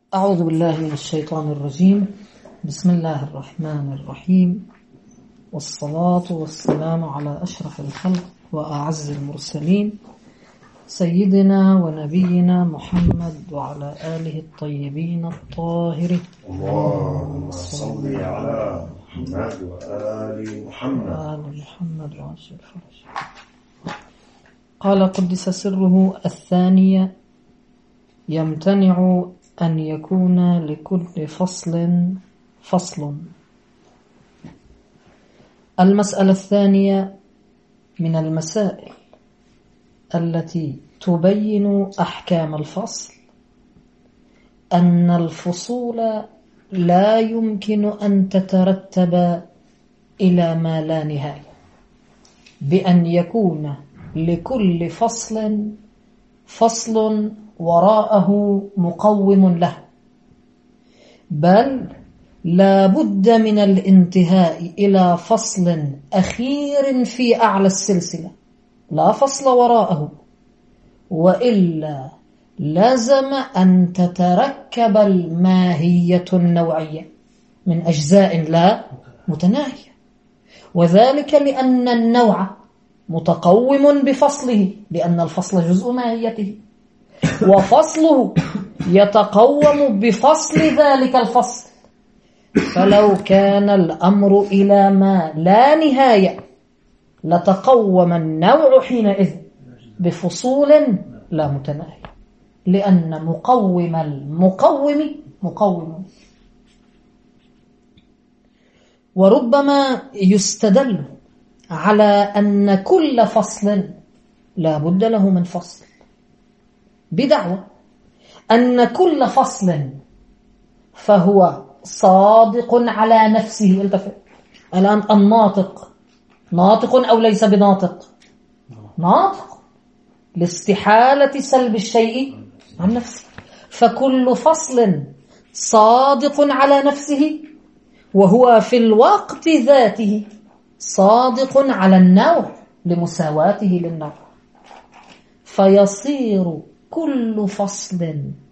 أعوذ بالله من الشيطان الرجيم. بسم الله الرحمن الرحيم، والصلاة والسلام على أشرف الخلق وأعز المرسلين سيدنا ونبينا محمد وعلى آله الطيبين الطاهرين. اللهم صل على محمد وآل محمد آل محمد وعجل فرج. قال قدس سره الثانية: يمتنع أن يكون لكل فصل. المسألة الثانية من المسائل التي تبين أحكام الفصل أن الفصول لا يمكن أن تترتب إلى ما لا نهاية، بأن يكون لكل فصل وراءه مقوم له، بل لا بد من الانتهاء إلى فصل أخير في أعلى السلسلة لا فصل وراءه، وإلا لازم أن تتركب الماهية النوعية من أجزاء لا متناهية، وذلك لأن النوع متقوم بفصله، لأن الفصل جزء ماهيته، وفصله يتقوم بفصل ذلك الفصل. فلو كان الأمر إلى ما لا نهاية لتقوم النوع حينئذ بفصول لا متناهية، لأن مقوم المقوم مقوم. وربما يستدل على أن كل فصل لا بد له من فصل بدعوى أن كل فصل فهو صادق على نفسه. الآن الناطق ناطق أو ليس بناطق؟ ناطق، لاستحالة سلب الشيء عن نفسه، فكل فصل صادق على نفسه، وهو في الوقت ذاته صادق على النوع لمساواته للنوع، فيصير كل فصل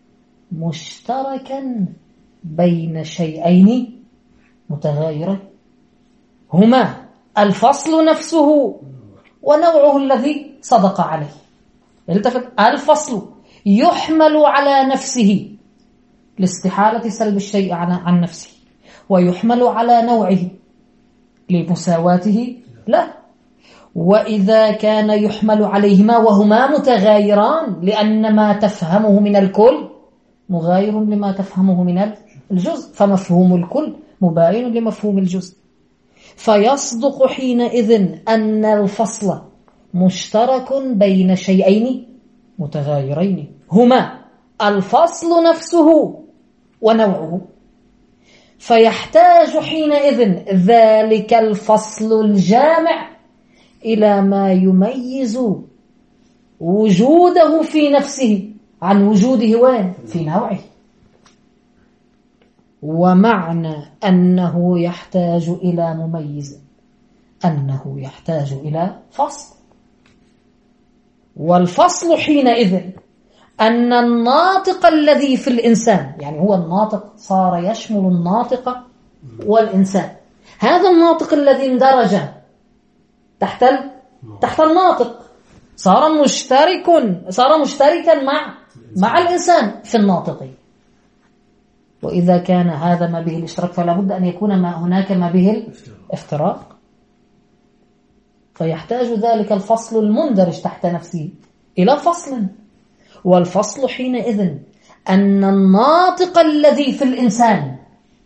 مشتركا بين شيئين متغايرين هما الفصل نفسه ونوعه الذي صدق عليه. الفصل يحمل على نفسه لاستحالة سلب الشيء عن نفسه، ويحمل على نوعه لمساواته لا. وإذا كان يحمل عليهما وهما متغايران، لأن ما تفهمه من الكل مغاير لما تفهمه من الجزء، فمفهوم الكل مباين لمفهوم الجزء، فيصدق حينئذ أن الفصل مشترك بين شيئين متغايرين هما الفصل نفسه ونوعه، فيحتاج حينئذ ذلك الفصل الجامع إلى ما يميز وجوده في نفسه عن وجوده وين؟ في نوعه. ومعنى أنه يحتاج إلى مميز أنه يحتاج إلى فصل، والفصل حينئذ أن الناطق الذي في الإنسان، يعني هو الناطق صار يشمل الناطق والإنسان، هذا الناطق الذي اندرج تحت الناطق صار مشتركا مع الإنسان في الناطق. وإذا كان هذا ما به الاشتراك فلا بد أن يكون ما هناك ما به الافتراق، فيحتاج ذلك الفصل المندرج تحت نفسه إلى فصل. والفصل حينئذ أن الناطق الذي في الإنسان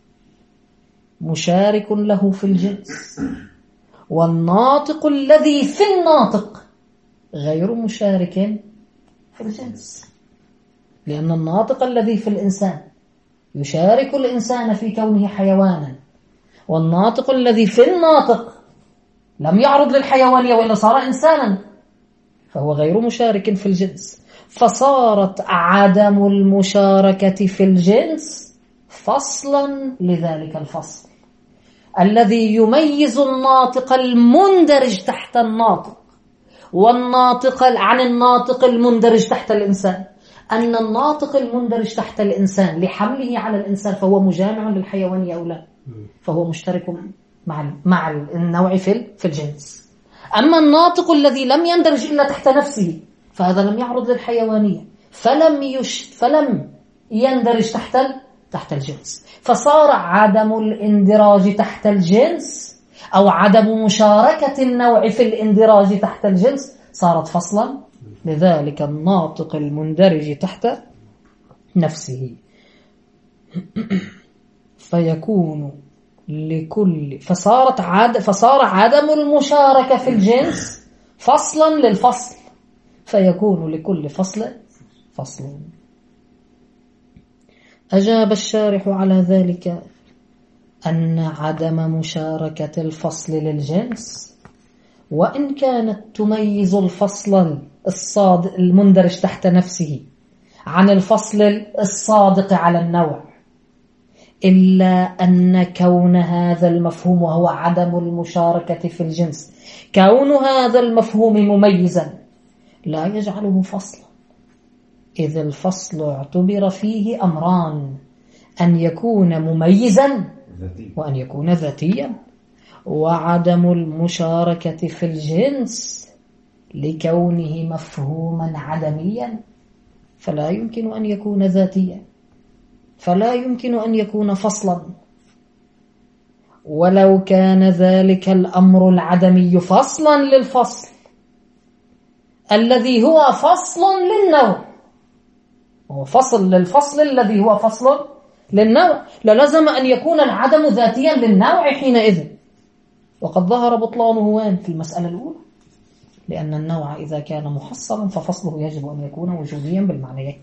مشارك له في الجنس، والناطق الذي في الناطق غير مشارك في الجنس، لأن الناطق الذي في الإنسان يشارك الإنسان في كونه حيوانا، والناطق الذي في الناطق لم يعرض للحيوانية وإلا صار إنسانا، فهو غير مشارك في الجنس، فصارت عدم المشاركة في الجنس فصلا لذلك الفصل الذي يميز الناطق المندرج تحت الناطق والناطق عن الناطق المندرج تحت الإنسان، أن الناطق المندرج تحت الإنسان لحمله على الإنسان فهو مجامع للحيوانية أو لا، فهو مشترك مع النوع في الجنس. أما الناطق الذي لم يندرج إلا تحت نفسه فهذا لم يعرض للحيوانية فلم يندرج تحت الجنس، فصار عدم الاندراج تحت الجنس أو عدم مشاركة النوع في الاندراج تحت الجنس صارت فصلا. لذلك الناطق المندرج تحت نفسه فيكون لكل فصار عدم المشاركة في الجنس فصلا للفصل، فيكون لكل فصل. أجاب الشارح على ذلك أن عدم مشاركة الفصل للجنس وإن كانت تميز الفصل المندرج تحت نفسه عن الفصل الصادق على النوع، إلا أن كون هذا المفهوم وهو عدم المشاركة في الجنس، كون هذا المفهوم مميزا لا يجعله فصلا، إذ الفصل اعتبر فيه أمران: أن يكون مميزا وأن يكون ذاتيا. وعدم المشاركة في الجنس لكونه مفهوما عدميا فلا يمكن أن يكون ذاتيا، فلا يمكن أن يكون فصلا. ولو كان ذلك الأمر العدمي فصلا للفصل الذي هو فصل للنوع، هو فصل للفصل الذي هو فصل للنوع، للزم أن يكون العدم ذاتيا للنوع حينئذ. وقد ظهر بطلانه وين؟ في المسألة الأولى، لأن النوع إذا كان محصلا ففصله يجب أن يكون وجوديا بالمعنيين.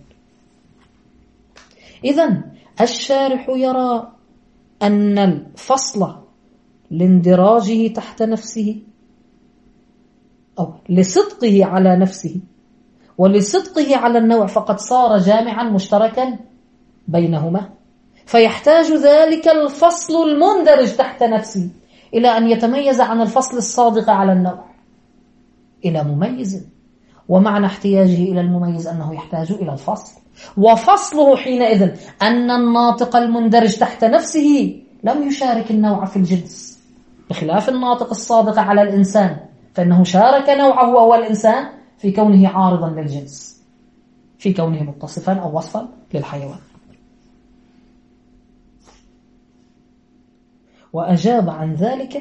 إذن الشارح يرى أن الفصل لاندراجه تحت نفسه أو لصدقه على نفسه ولصدقه على النوع فقد صار جامعا مشتركا بينهما، فيحتاج ذلك الفصل المندرج تحت نفسه إلى أن يتميز عن الفصل الصادق على النوع إلى مميز، ومعنى احتياجه إلى المميز أنه يحتاج إلى الفصل، وفصله حينئذ أن الناطق المندرج تحت نفسه لم يشارك النوع في الجنس، بخلاف الناطق الصادق على الإنسان فإنه شارك نوعه وهو الإنسان في كونه عارضا للجنس، في كونه متصفا أو وصفا للحيوان. وأجاب عن ذلك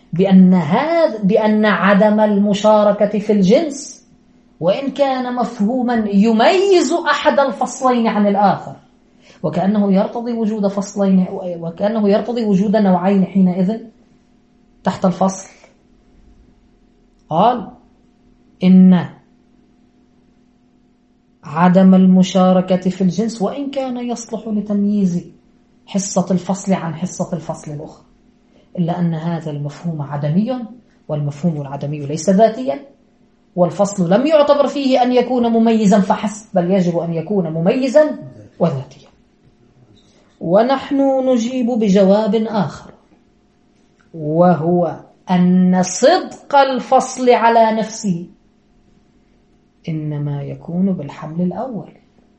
بأن عدم المشاركة في الجنس وإن كان مفهوما يميز أحد الفصلين عن الآخر، وكأنه يرتضي وجود فصلين، وكأنه يرتضي وجود نوعين حينئذ تحت الفصل. قال إن عدم المشاركة في الجنس وإن كان يصلح لتمييز حصة الفصل عن حصة الفصل الأخرى، إلا أن هذا المفهوم عدمي، والمفهوم العدمي ليس ذاتيا، والفصل لم يعتبر فيه أن يكون مميزا فحسب، بل يجب أن يكون مميزا وذاتيا. ونحن نجيب بجواب آخر، وهو أن صدق الفصل على نفسه إنما يكون بالحمل الأول،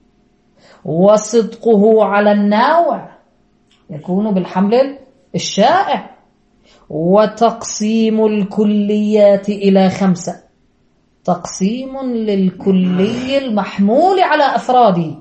وصدقه على النوع يكون بالحمل الشائع. وتقسيم الكليات إلى 5 تقسيم للكلي المحمول على أفراده،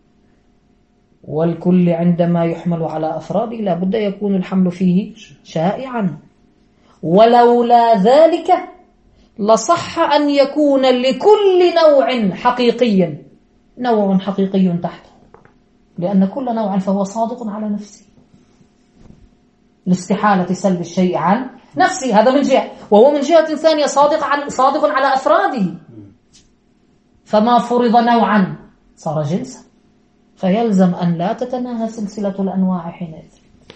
والكل عندما يحمل على أفراده لا بد يكون الحمل فيه شائعا، ولولا ذلك لصح أن يكون لكل نوع حقيقي نوع حقيقي تحته، لأن كل نوع فهو صادق على نفسه لاستحالة سلب الشيء عن نفسه، هذا من جهة، وهو من جهة ثانية صادق على أفراده، فما فرض نوعا صار جنسا، فيلزم أن لا تتناهى سلسلة الأنواع حينئذ.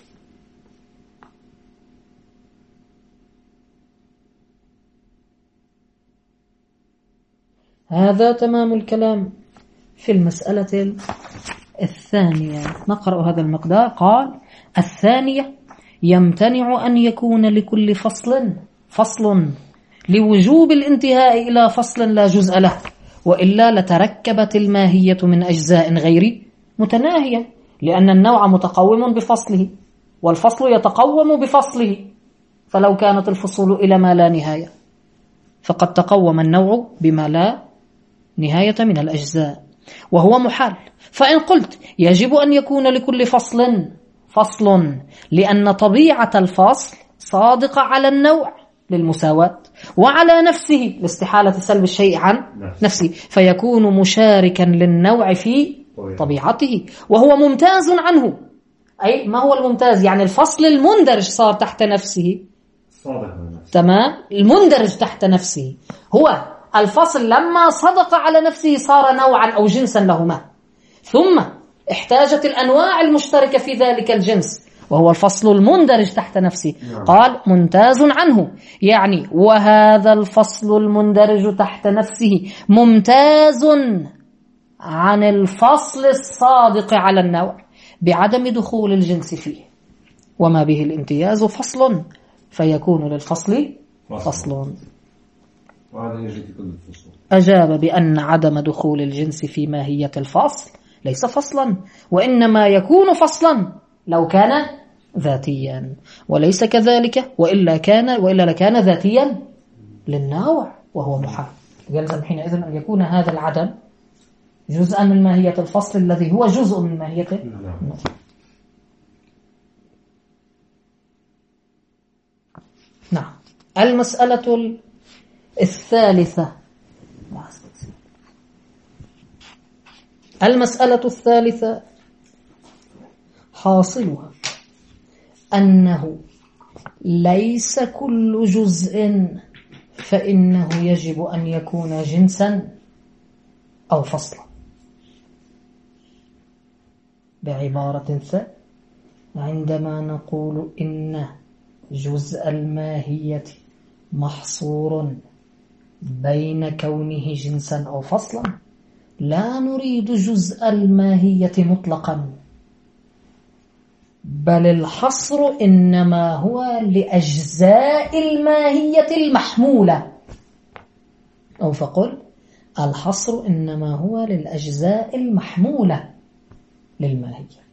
هذا تمام الكلام في المسألة الثانية. نقرأ هذا المقدار. قال: الثانية: يمتنع أن يكون لكل فصل لوجوب الانتهاء إلى فصل لا جزء له، وإلا لتركبت الماهية من أجزاء غير متناهية، لأن النوع متقوم بفصله والفصل يتقوم بفصله، فلو كانت الفصول إلى ما لا نهاية فقد تقوم النوع بما لا نهاية من الأجزاء، وهو محال. فإن قلت يجب أن يكون لكل فصل لأن طبيعة الفصل صادقة على النوع للمساواة وعلى نفسه لاستحالة سلب الشيء عن نفسه، فيكون مشاركا للنوع في طبيعته وهو ممتاز عنه. أي ما هو الممتاز؟ يعني الفصل المندرج صار تحت نفسه، تمام، المندرج تحت نفسه هو الفصل لما صدق على نفسه صار نوعا أو جنسا لهما، ثم احتاجت الأنواع المشتركة في ذلك الجنس وهو الفصل المندرج تحت نفسه، قال ممتاز عنه، يعني وهذا الفصل المندرج تحت نفسه ممتاز عن الفصل الصادق على النوع بعدم دخول الجنس فيه، وما به الامتياز فصل فيكون للفصل فصل. أجاب بأن عدم دخول الجنس في ماهية الفصل ليس فصلا، وإنما يكون فصلا لو كان ذاتيا، وليس كذلك وإلا لكان ذاتيا للنوع وهو محال. يلزم حينئذ أن يكون هذا العدم جزءا من ماهية الفصل الذي هو جزء من ماهية النوع. نعم. المسألة الثالثة، حاصلها أنه ليس كل جزء فإنه يجب أن يكون جنسا أو فصلا. بعبارة ثانية، عندما نقول إن جزء الماهية محصور بين كونه جنسا أو فصلا، لا نريد جزء الماهية مطلقا، بل الحصر إنما هو لأجزاء الماهية المحمولة، أو فقل الحصر إنما هو للأجزاء المحمولة للماهية.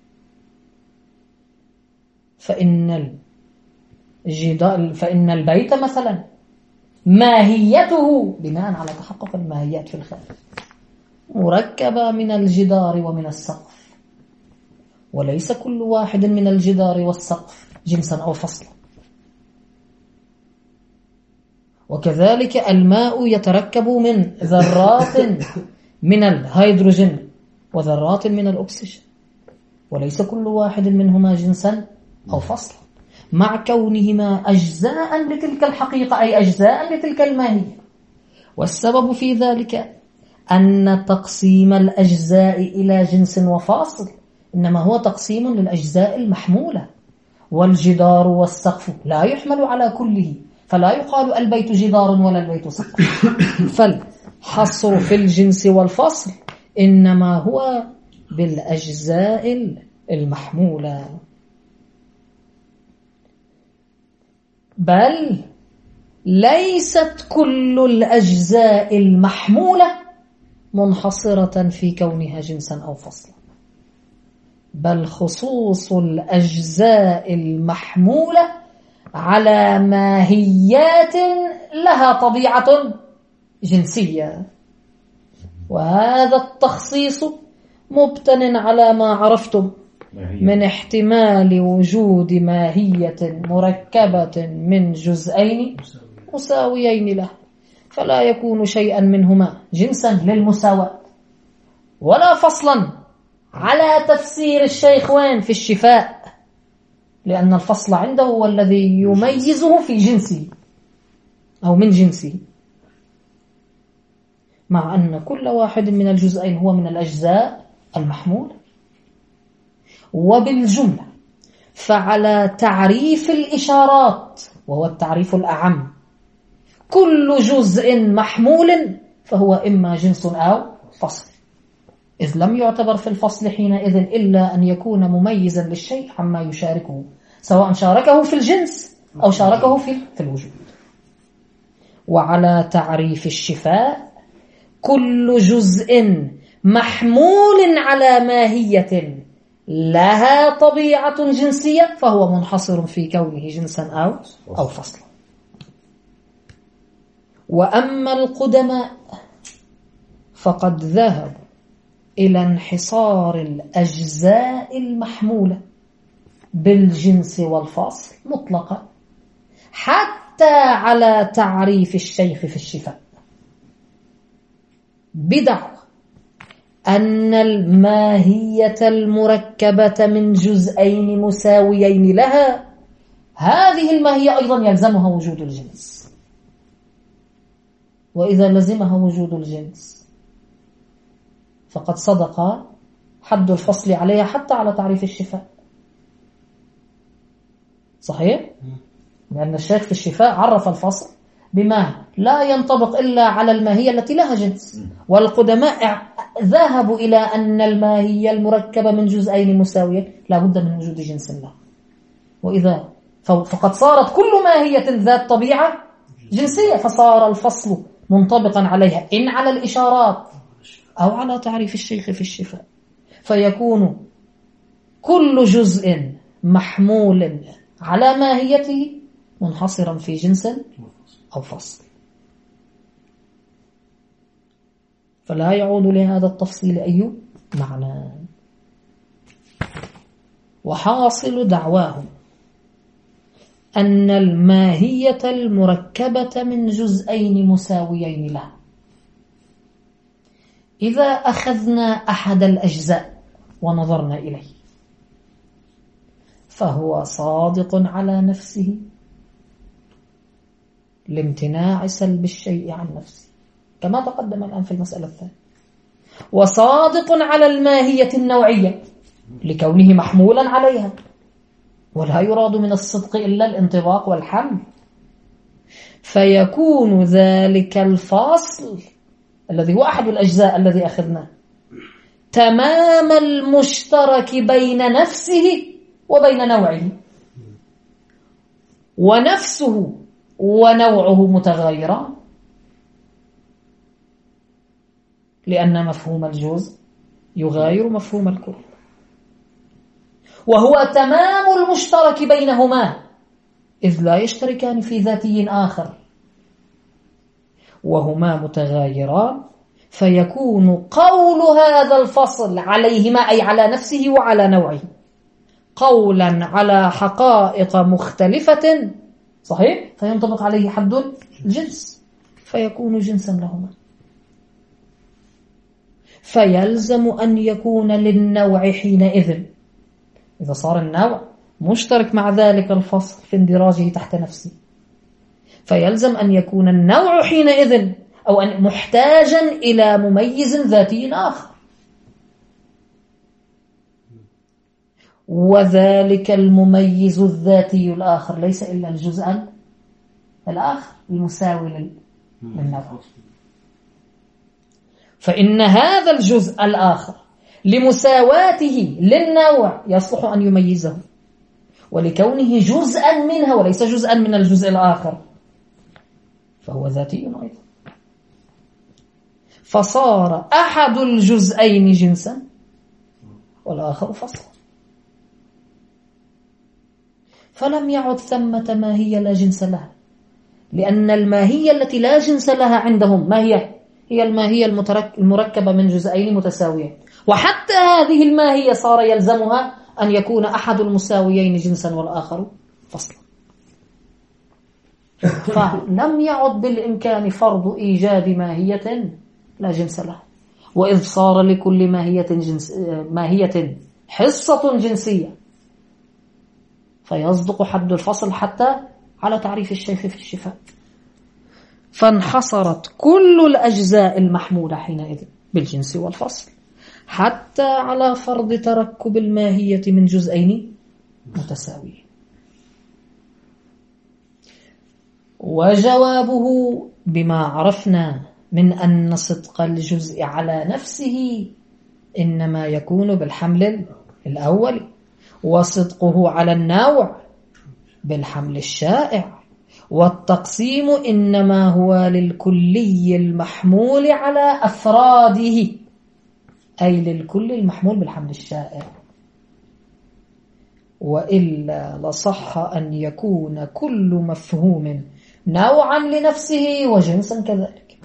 فإن البيت مثلا ماهيته بناء على تحقق الماهيات في الخارج مركبة من الجدار ومن السقف، وليس كل واحد من الجدار والسقف جنسا أو فصلا. وكذلك الماء يتركب من ذرات من الهيدروجين وذرات من الأكسجين، وليس كل واحد منهما جنسا أو فصلا، مع كونهما أجزاء لتلك الحقيقة، أي أجزاء لتلك الماهية. والسبب في ذلك أن تقسيم الأجزاء إلى جنس وفاصل إنما هو تقسيم للأجزاء المحمولة، والجدار والسقف لا يحمل على كله، فلا يقال البيت جدار ولا البيت سقف. فالحصر في الجنس والفصل إنما هو بالأجزاء المحمولة، بل ليست كل الأجزاء المحمولة منحصرة في كونها جنسا أو فصلا، بل خصوص الأجزاء المحمولة على ماهيات لها طبيعة جنسية، وهذا التخصيص مبتن على ما عرفتم من احتمال وجود ماهية مركبة من جزئين مساويين له، فلا يكون شيئا منهما جنسا للمساواة ولا فصلا على تفسير الشيخ وين في الشفاء، لأن الفصل عنده هو الذي يميزه في جنسه أو من جنسه، مع أن كل واحد من الجزئين هو من الأجزاء المحمولة. وبالجملة فعلى تعريف الإشارات، وهو التعريف الأعم، كل جزء محمول فهو إما جنس أو فصل، إذ لم يعتبر في الفصل حينئذ إلا أن يكون مميزا للشيء عما يشاركه، سواء شاركه في الجنس أو شاركه في الوجود. وعلى تعريف الشفاء كل جزء محمول على ماهية لها طبيعة جنسية فهو منحصر في كونه جنسا أو فصلا. وأما القدماء فقد ذهبوا إلى انحصار الأجزاء المحمولة بالجنس والفصل مطلقا حتى على تعريف الشيخ في الشفاء بدعوى أن الماهية المركبة من جزئين مساويين لها هذه الماهية أيضا يلزمها وجود الجنس. وإذا لزمها وجود الجنس فقد صدق حد الفصل عليها حتى على تعريف الشفاء. صحيح؟ لأن الشيخ في الشفاء عرف الفصل بما لا ينطبق إلا على الماهية التي لها جنس، والقدماء ذهبوا إلى أن الماهية المركبة من جزئين مساوية لا بد من وجود جنس لها. وإذا فقد صارت كل ماهية ذات طبيعة جنسية فصار الفصل منطبقا عليها إن على الإشارات أو على تعريف الشيخ في الشفاء، فيكون كل جزء محمول على ماهيته منحصرا في جنس أو فصل. فلا يعود لهذا التفصيل أي معنى. وحاصل دعواهم أن الماهية المركبة من جزئين مساويين لها إذا أخذنا أحد الأجزاء ونظرنا إليه فهو صادق على نفسه لامتناع سلب الشيء عن نفسه كما تقدم الآن في المسألة الثانية، وصادق على الماهية النوعية لكونه محمولا عليها، ولا يراد من الصدق إلا الانطباق والحمل، فيكون ذلك الفاصل الذي هو أحد الأجزاء الذي أخذناه تمام المشترك بين نفسه وبين نوعه، ونفسه ونوعه متغايران لأن مفهوم الجزء يغاير مفهوم الكل، وهو تمام المشترك بينهما إذ لا يشتركان في ذاتي آخر، وهما متغايران فيكون قول هذا الفصل عليهما أي على نفسه وعلى نوعه قولا على حقائق مختلفة. صحيح؟ فينطبق عليه حد الجنس فيكون جنسا لهما، فيلزم أن يكون للنوع حينئذ إذا صار النوع مشترك مع ذلك الفصل في اندراجه تحت نفسه، فيلزم أن يكون النوع حينئذ أو أن محتاجا إلى مميز ذاتي آخر، وذلك المميز الذاتي الآخر ليس إلا الجزء الآخر المساوي للنوع. فإن هذا الجزء الآخر لمساواته للنوع يصلح أن يميزه، ولكونه جزءا منها وليس جزءا من الجزء الآخر فهو ذاتي أيضا، فصار أحد الجزئين جنسا والآخر فصلا، فلم يعد ثمة ماهية لا جنس لها، لأن الماهية التي لا جنس لها عندهم ما هي الماهية المركبة من جزئين متساويين، وحتى هذه الماهية صار يلزمها أن يكون أحد المساويين جنسا والآخر فصلا، فلم يعد بالإمكان فرض إيجاد ماهية لا جنس لها، وإذ صار لكل ماهية حصة جنسية فيصدق حد الفصل حتى على تعريف الشيخ في الشفاء، فانحصرت كل الأجزاء المحمولة حينئذ بالجنس والفصل حتى على فرض تركب الماهية من جزئين متساويين. وجوابه بما عرفنا من أن صدق الجزء على نفسه إنما يكون بالحمل الأول، وصدقه على النوع بالحمل الشائع، والتقسيم إنما هو للكلي المحمول على أفراده، أي للكل المحمول بالحمل الشائع، وإلا لصح أن يكون كل مفهوم نوعا لنفسه وجنسا كذلك.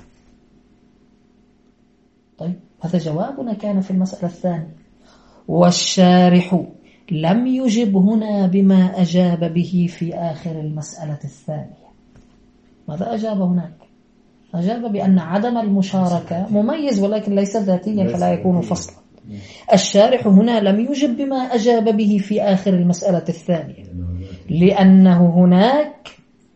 طيب هذا جوابنا كان في المسألة الثانية. والشارح لم يجب هنا بما أجاب به في آخر المسألة الثانية. ماذا أجاب هناك؟ أجاب بأن عدم المشاركة مميز ولكن ليس ذاتيا فلا يكون فصلا. الشارح هنا لم يجب بما أجاب به في آخر المسألة الثانية، لأنه هناك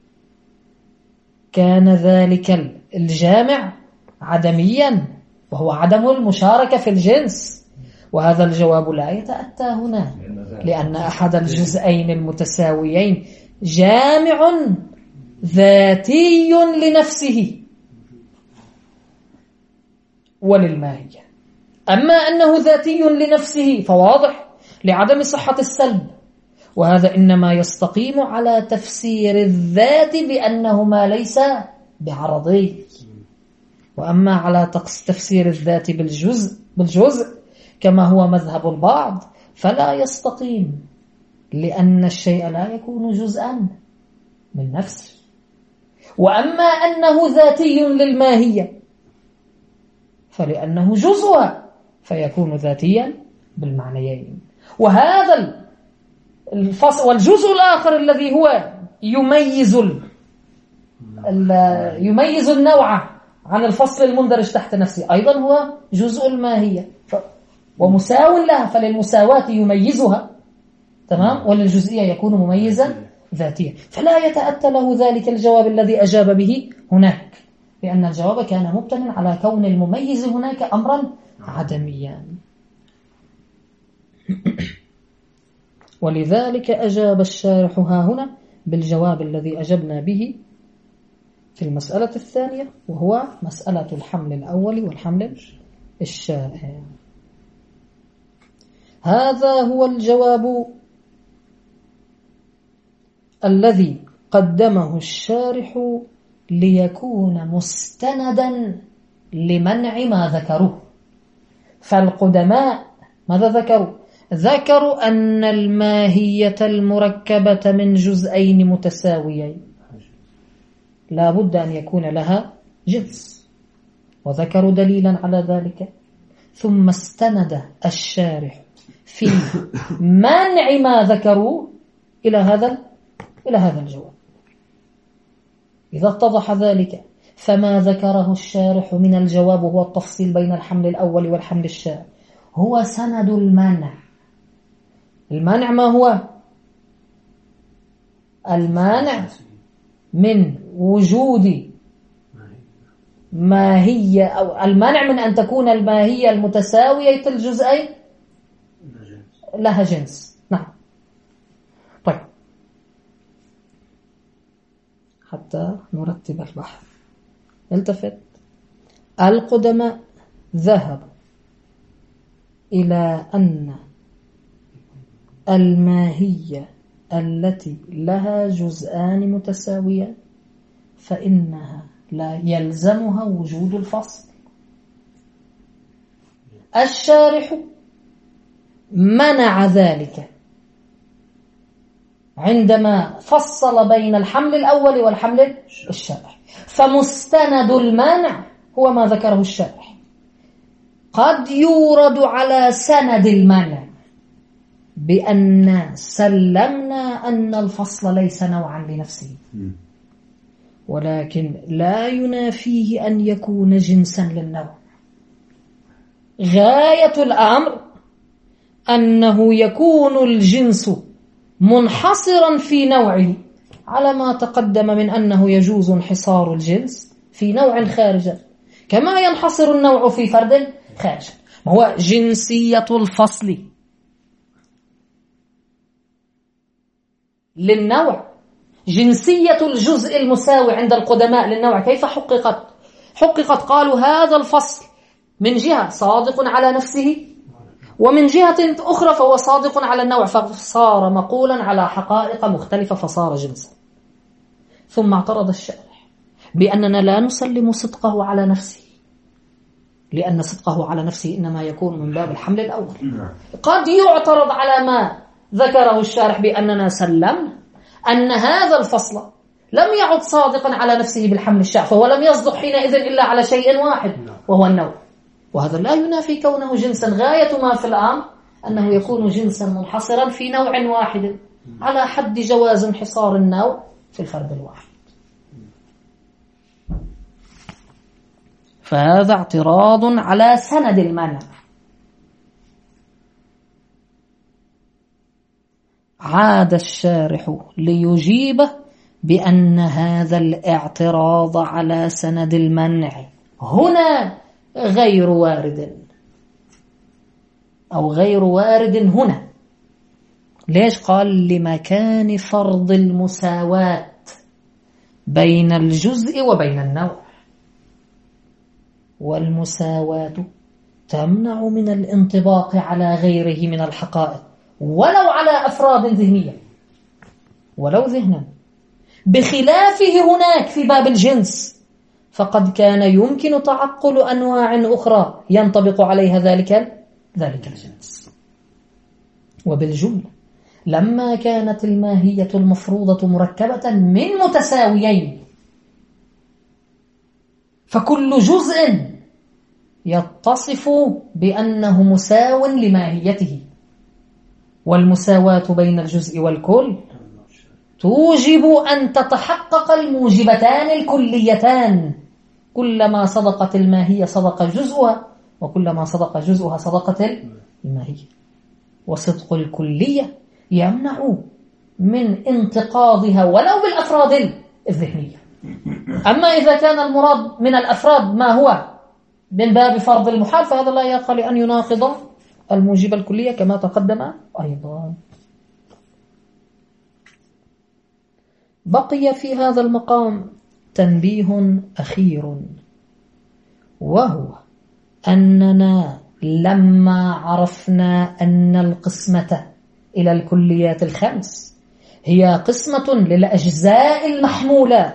كان ذلك الجامع عدميا وهو عدم المشاركة في الجنس، وهذا الجواب لا يتأتى هنا، لأن أحد الجزئين المتساويين جامع ذاتي لنفسه وللماهية. أما أنه ذاتي لنفسه فواضح لعدم صحة السلب، وهذا إنما يستقيم على تفسير الذات بأنهما ليس بعرضي. وأما على تفسير الذات بالجزء كما هو مذهب البعض فلا يستقيم، لأن الشيء لا يكون جزءا من نفسه. وأما أنه ذاتي للماهية فلأنه جزءها فيكون ذاتيا بالمعنيين. وهذا الفصل والجزء الآخر الذي هو يميز النوع عن الفصل المندرج تحت نفسه أيضا هو جزء الماهية ومساو لها، فللمساواة يميزها تمام، وللجزئية يكون مميزا ذاتيا، فلا يتأتى له ذلك الجواب الذي أجاب به هناك، لأن الجواب كان مبتنى على كون المميز هناك أمرا عدميا. ولذلك أجاب الشارح ها هنا بالجواب الذي أجبنا به في المسألة الثانية، وهو مسألة الحمل الأول والحمل الشائع. هذا هو الجواب الذي قدمه الشارح ليكون مستندا لمنع ما ذكروه. فالقدماء ماذا ذكروا؟ ذكروا أن الماهية المركبة من جزئين متساويين لا بد أن يكون لها جنس، وذكروا دليلا على ذلك، ثم استند الشارح في منع ما ذكروا إلى هذا الجواب. إذا اتضح ذلك فما ذكره الشارح من الجواب هو التفصيل بين الحمل الأول والحمل الشائع، هو سند المانع. المانع ما هو؟ المانع من وجود ماهية، أو المانع من أن تكون الماهية المتساوية الجزئين لها جنس. نعم. طيب حتى نرتب البحث التفت. القدماء ذهبوا إلى أن الماهية التي لها جزءان متساويان فإنها لا يلزمها وجود الفصل. الشارح منع ذلك عندما فصل بين الحمل الأول والحمل الشائع، فمستند المانع هو ما ذكره الشارح. قد يورد على سند المانع بأن سلمنا أن الفصل ليس نوعا لنفسه، ولكن لا ينافيه أن يكون جنسا للنوع. غاية الأمر أنه يكون الجنس منحصرا في نوعه، على ما تقدم من أنه يجوز انحصار الجنس في نوع خارجا كما ينحصر النوع في فرد خارجا. هو جنسية الفصل للنوع، جنسية الجزء المساوي عند القدماء للنوع كيف حققت؟ قالوا هذا الفصل من جهة صادق على نفسه، ومن جهة أخرى فهو صادق على النوع، فصار مقولا على حقائق مختلفة فصار جنسا. ثم اعترض الشارح بأننا لا نسلم صدقه على نفسه، لأن صدقه على نفسه إنما يكون من باب الحمل الأول. قد يعترض على ما ذكره الشارح بأننا سلم أن هذا الفصل لم يعد صادقا على نفسه بالحمل الشائع، فهو لم يصدق حينئذ إلا على شيء واحد وهو النوع، وهذا لا ينافي كونه جنسا. غاية ما في الأمر أنه يكون جنسا منحصرا في نوع واحد على حد جواز انحصار النوع في الفرد الواحد. فهذا اعتراض على سند المنع. عاد الشارح ليجيبه بأن هذا الاعتراض على سند المنع هنا غير وارد، أو غير وارد هنا. ليش؟ قال لمكان فرض المساواة بين الجزء وبين النوع، والمساواة تمنع من الانطباق على غيره من الحقائق ولو على أفراد ذهنية ولو ذهنا، بخلافه هناك في باب الجنس فقد كان يمكن تعقل أنواع أخرى ينطبق عليها ذلك الجنس. وبالجملة لما كانت الماهية المفروضة مركبة من متساويين فكل جزء يتصف بأنه مساو لماهيته، والمساواة بين الجزء والكل توجب أن تتحقق الموجبتان الكليتان. كلما صدقت الماهية صدق جزءها، وكلما صدق جزءها صدقت الماهية. وصدق الكلية يمنع من انتقاضها ولو بالأفراد الذهنية. أما إذا كان المراد من الأفراد ما هو من باب فرض المحال فهذا لا يقل أن يناقض الموجب الكلية كما تقدم أيضا. بقي في هذا المقام تنبيه أخير، وهو أننا لما عرفنا أن القسمة إلى الكليات الخمس هي قسمة للأجزاء المحمولة،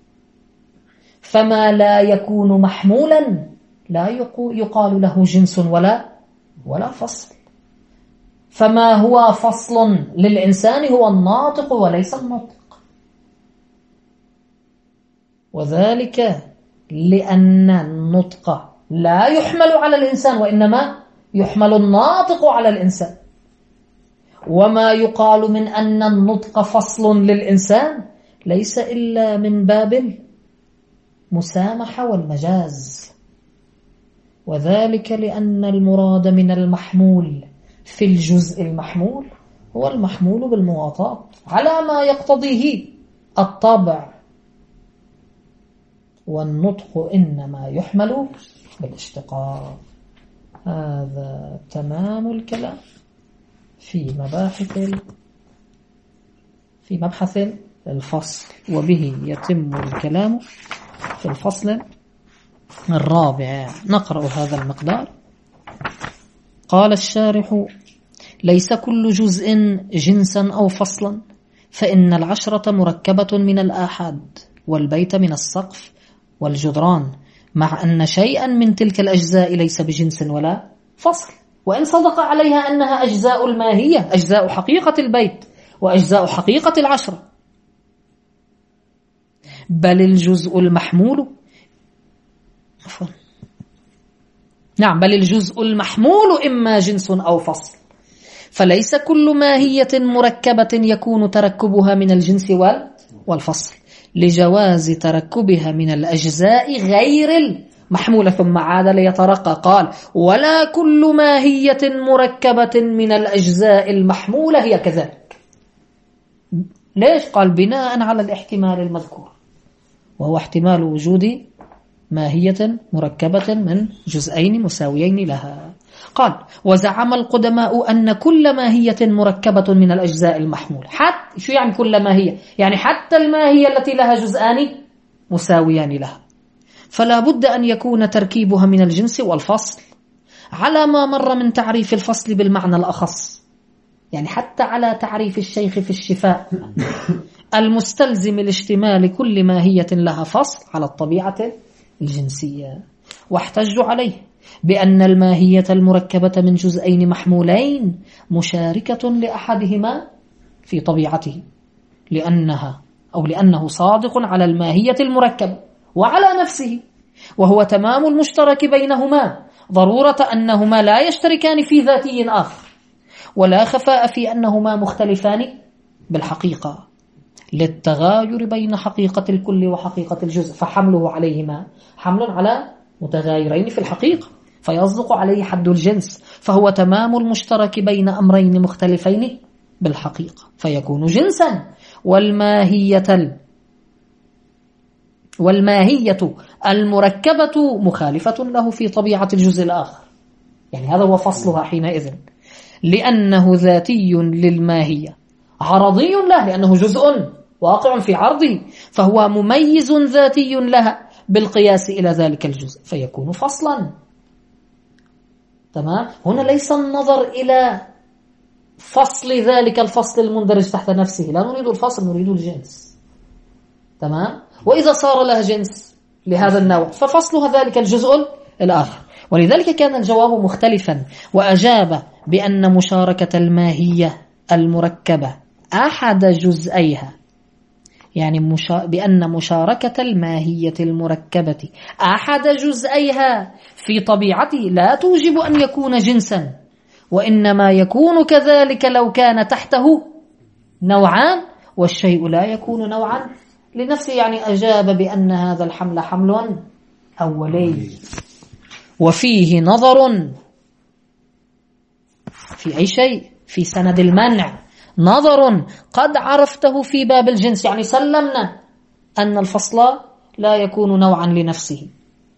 فما لا يكون محمولا لا يقال له جنس ولا فصل. فما هو فصل للإنسان هو الناطق وليس النطق، وذلك لأن النطق لا يحمل على الإنسان وإنما يحمل الناطق على الإنسان. وما يقال من أن النطق فصل للإنسان ليس إلا من باب المسامحة والمجاز، وذلك لأن المراد من المحمول في الجزء المحمول هو المحمول بالمواطاة على ما يقتضيه الطبع، والنطق إنما يحمل بالاشتقاق. هذا تمام الكلام في مبحث الفصل، وبه يتم الكلام في الفصل الرابع. نقرأ هذا المقدار. قال الشارح: ليس كل جزء جنسا أو فصلا، فإن العشرة مركبة من الآحاد، والبيت من السقف والجدران، مع أن شيئا من تلك الأجزاء ليس بجنس ولا فصل، وإن صدق عليها أنها أجزاء الماهية، أجزاء حقيقة البيت وأجزاء حقيقة العشرة. بل الجزء المحمول بل الجزء المحمول إما جنس أو فصل، فليس كل ماهية مركبة يكون تركبها من الجنس والفصل، لجواز تركبها من الأجزاء غير المحمولة. ثم عاد ليترقى قال: ولا كل ماهية مركبة من الأجزاء المحمولة هي كذلك. ليش؟ قال: بناء على الاحتمال المذكور، وهو احتمال وجود ماهية مركبة من جزئين مساويين لها. قال: وزعم القدماء أن كل ماهية مركبة من الأجزاء المحمولة. حتى شو يعني كل ماهية؟ يعني حتى الماهية التي لها جزءان مساويان لها، فلا بد أن يكون تركيبها من الجنس والفصل، على ما مر من تعريف الفصل بالمعنى الأخص. يعني حتى على تعريف الشيخ في الشفاء المستلزم لاشتمال كل ماهية لها فصل على الطبيعة الجنسية. واحتجوا عليه بأن الماهية المركبة من جزئين محمولين مشاركة لأحدهما في طبيعته، لأنه صادق على الماهية المركبة وعلى نفسه، وهو تمام المشترك بينهما، ضرورة أنهما لا يشتركان في ذاتي آخر، ولا خفاء في أنهما مختلفان بالحقيقة للتغاير بين حقيقة الكل وحقيقة الجزء، فحمله عليهما حمل على متغايرين في الحقيقة، فيصدق عليه حد الجنس، فهو تمام المشترك بين أمرين مختلفين بالحقيقة فيكون جنسا. والماهية المركبة مخالفة له في طبيعة الجزء الآخر، يعني هذا هو فصلها حينئذ، لأنه ذاتي للماهية عرضي له، لأنه جزء واقع في عرضه، فهو مميز ذاتي لها بالقياس إلى ذلك الجزء فيكون فصلا. تمام. هنا ليس النظر إلى فصل ذلك الفصل المندرج تحت نفسه، لا نريد الفصل، نريد الجنس. تمام. وإذا صار لها جنس لهذا النوع ففصلها ذلك الجزء الآخر. ولذلك كان الجواب مختلفا، وأجاب بأن مشاركة الماهية المركبة أحد جزئيها، يعني بأن مشاركة الماهية المركبة أحد جزئيها في طبيعته لا توجب أن يكون جنسا، وإنما يكون كذلك لو كان تحته نوعان، والشيء لا يكون نوعا لنفسه. يعني أجاب بأن هذا الحمل حمل أولي. وفيه نظر في أي شيء، في سند المنع نظر قد عرفته في باب الجنس، يعني سلمنا أن الفصل لا يكون نوعا لنفسه،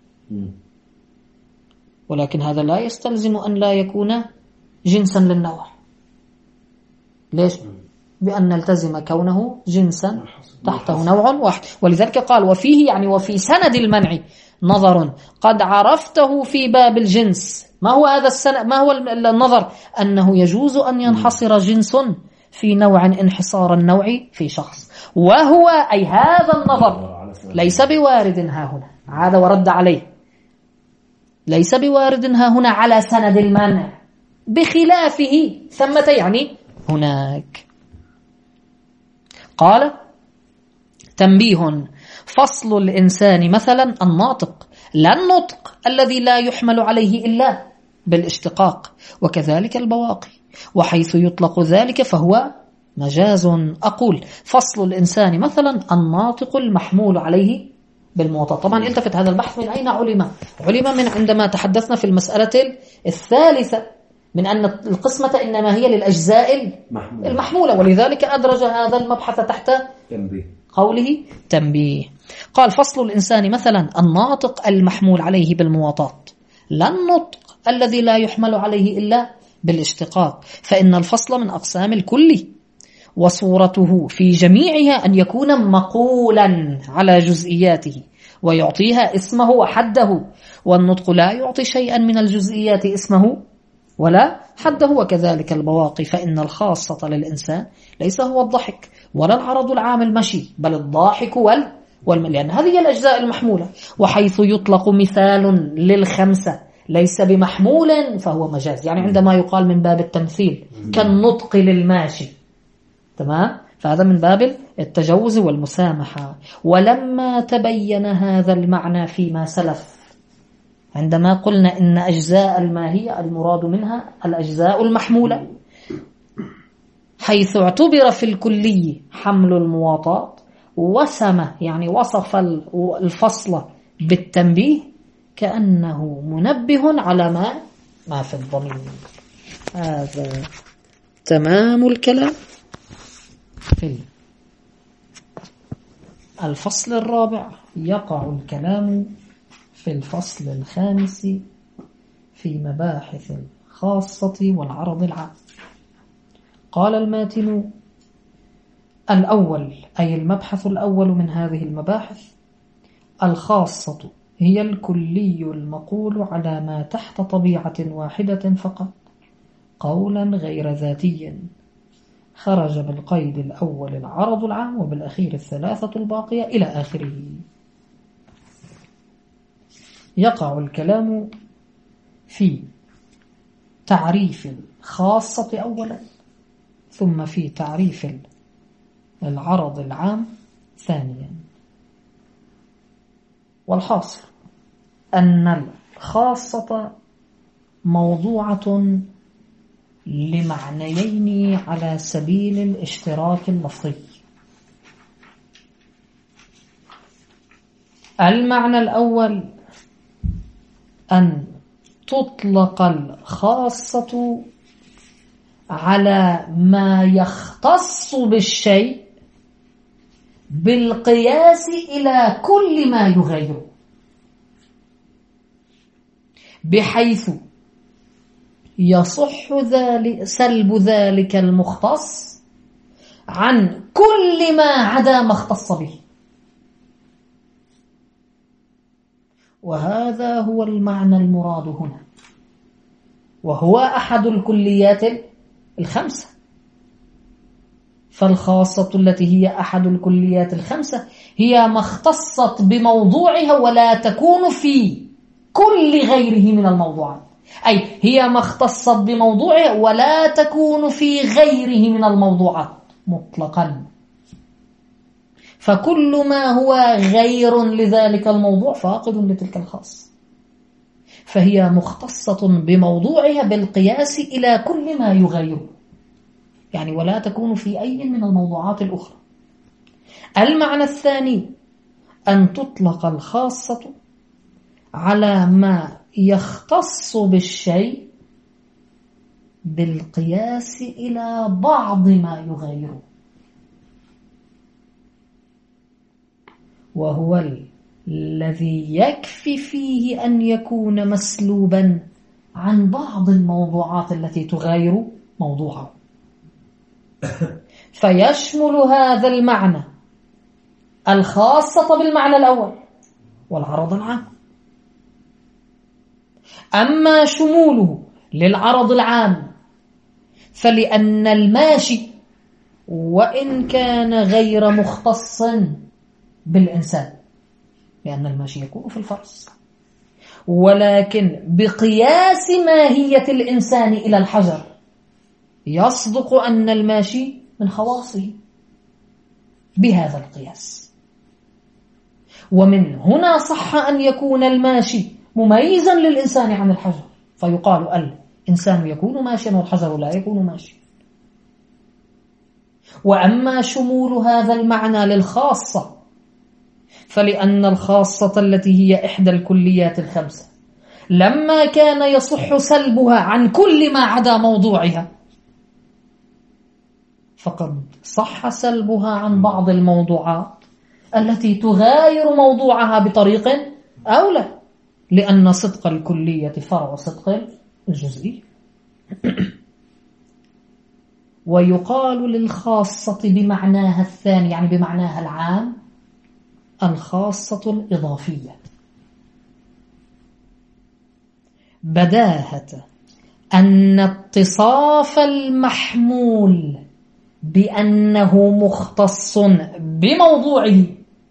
ولكن هذا لا يستلزم أن لا يكون جنسا للنوع. ليش؟ بأن نلتزم كونه جنسا تحته نوع واحد. ولذلك قال وفيه، يعني وفي سند المنع نظر قد عرفته في باب الجنس. ما هو هذا السند؟ ما هو النظر؟ أنه يجوز أن ينحصر جنس في نوع انحصار النوع في شخص، وهو أي هذا النظر ليس بوارد ها هنا. عاد ورد عليه، ليس بوارد ها هنا على سند المنع، بخلافه ثمة يعني هناك. قال تنبيه: فصل الإنسان مثلا الناطق، لا النطق الذي لا يحمل عليه إلا بالاشتقاق، وكذلك البواقي، وحيث يطلق ذلك فهو مجاز. أقول فصل الإنسان مثلا الناطق المحمول عليه بالموطأ. طبعا التفت هذا البحث من أين علم من عندما تحدثنا في المسألة الثالثة من أن القسمة إنما هي للأجزاء المحمولة، ولذلك أدرج هذا المبحث تحت قوله تنبيه. قال فصل الإنسان مثلا الناطق المحمول عليه بالمواطات، لا النطق الذي لا يحمل عليه إلا بالاشتقاق، فإن الفصل من أقسام الكل، وصورته في جميعها أن يكون مقولا على جزئياته ويعطيها اسمه وحده، والنطق لا يعطي شيئا من الجزئيات اسمه ولا حده. وكذلك البواقي، فإن الخاصة للإنسان ليس هو الضحك ولا العرض العام المشي، بل الضاحك لأن هذه الأجزاء المحمولة. وحيث يطلق مثال للخمسة ليس بمحمول فهو مجاز، يعني عندما يقال من باب التمثيل كالنطق للماشي، تمام، فهذا من باب التجوز والمسامحة. ولما تبين هذا المعنى فيما سلف، عندما قلنا إن أجزاء الماهية المراد منها الأجزاء المحمولة، حيث اعتبر في الكلي حمل المواطات، وسم يعني وصف الفصل بالتنبيه كأنه منبه على ما في الضمير. هذا تمام الكلام في الفصل الرابع. يقع الكلام في الفصل الخامس في مباحث الخاصة والعرض العام. قال الماتن الأول، أي المبحث الأول من هذه المباحث: الخاصة هي الكلي المقول على ما تحت طبيعة واحدة فقط، قولا غير ذاتي، خرج بالقيد الأول العرض العام وبالأخير الثلاثة الباقية إلى آخره. يقع الكلام في تعريف الخاصة أولا، ثم في تعريف العرض العام ثانيا. والحاصل أن الخاصة موضوعة لمعنيين على سبيل الاشتراك اللفظي. المعنى الأول أن تطلق الخاصة على ما يختص بالشيء بالقياس إلى كل ما يغيره، بحيث يصح سلب ذلك المختص عن كل ما عدا ما اختص به. وهذا هو المعنى المراد هنا، وهو أحد الكليات الخمسة. فالخاصة التي هي أحد الكليات الخمسة هي ما اختصت بموضوعها ولا تكون في كل غيره من الموضوعات، أي هي ما اختصت بموضوعها ولا تكون في غيره من الموضوعات مطلقا. فكل ما هو غير لذلك الموضوع فاقد لتلك الخاصة، فهي مختصة بموضوعها بالقياس إلى كل ما يغيره، يعني ولا تكون في أي من الموضوعات الأخرى. المعنى الثاني أن تطلق الخاصة على ما يختص بالشيء بالقياس إلى بعض ما يغيره، وهو الذي يكفي فيه أن يكون مسلوبا عن بعض الموضوعات التي تغير موضوعه. فيشمل هذا المعنى الخاصة بالمعنى الأول والعرض العام. أما شموله للعرض العام فلأن الماشي وإن كان غير مختص بالإنسان، لأن الماشي يكون في الفرس، ولكن بقياس ماهية الإنسان إلى الحجر يصدق أن الماشي من خواصه بهذا القياس. ومن هنا صح أن يكون الماشي مميزا للإنسان عن الحجر، فيقال الإنسان يكون ماشيا والحجر لا يكون ماشيا. وأما شمول هذا المعنى للخاصة فلأن الخاصة التي هي إحدى الكليات الخمسة لما كان يصح سلبها عن كل ما عدا موضوعها، فقد صح سلبها عن بعض الموضوعات التي تغاير موضوعها بطريق أولى، لأن صدق الكلية فرع صدق الجزئي. ويقال للخاصة بمعناها الثاني، يعني بمعناها العام، الخاصة الإضافية، بداهة أن اتصاف المحمول بأنه مختص بموضوعه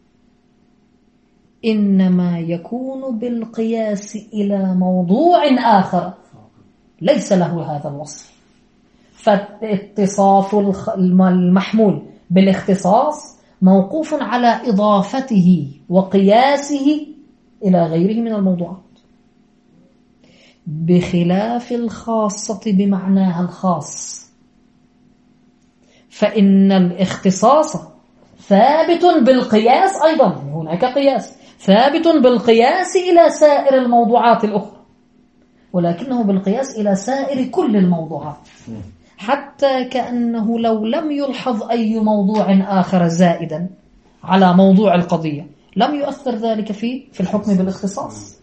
إنما يكون بالقياس إلى موضوع آخر ليس له هذا الوصف. فاتصاف المحمول بالاختصاص موقوف على إضافته وقياسه إلى غيره من الموضوعات، بخلاف الخاصة بمعناها الخاص، فإن الاختصاص ثابت بالقياس أيضا، هناك قياس ثابت بالقياس إلى سائر الموضوعات الأخرى، ولكنه بالقياس إلى سائر كل الموضوعات، حتى كأنه لو لم يلحظ أي موضوع آخر زائدا على موضوع القضية لم يؤثر ذلك في الحكم بالاختصاص.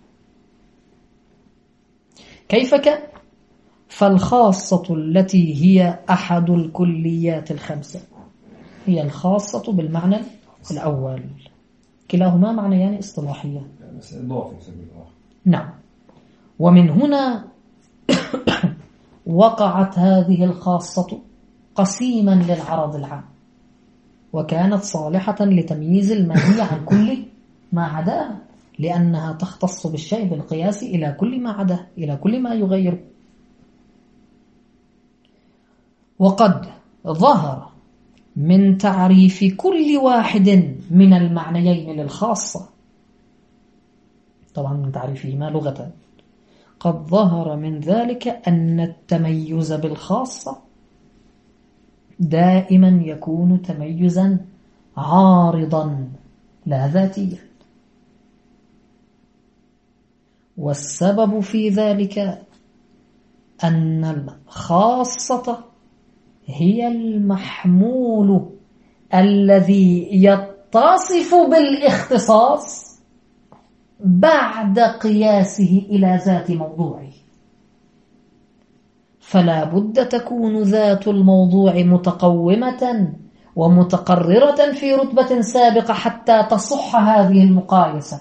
كيف كان؟ فالخاصة التي هي أحد الكليات الخمسة هي الخاصة بالمعنى الأول، كلاهما معنيان اصطلاحيان. نعم. ومن هنا وقعت هذه الخاصة قسيما للعرض العام، وكانت صالحة لتمييز الماهي عن كل ما عداها، لأنها تختص بالشيء بالقياس إلى كل ما عداه، إلى كل ما يغيره. وقد ظهر من تعريف كل واحد من المعنيين للخاصة، طبعا من تعريفهما لغة، قد ظهر من ذلك أن التميز بالخاصة دائما يكون تميزا عارضا لا ذاتيا، والسبب في ذلك أن الخاصة هي المحمول الذي يتصف بالاختصاص بعد قياسه إلى ذات موضوعه، فلا بد تكون ذات الموضوع متقومة ومتقررة في رتبة سابقة حتى تصح هذه المقايسة،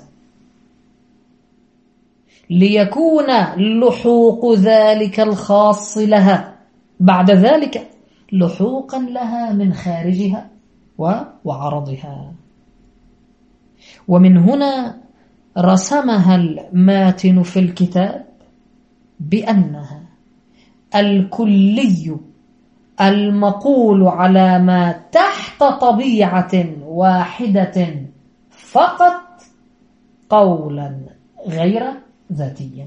ليكون لحوق ذلك الخاص لها بعد ذلك لحوقا لها من خارجها وعرضها. ومن هنا رسمها الماتن في الكتاب بأنها الكلي المقول على ما تحت طبيعة واحدة فقط قولا غير ذاتيا.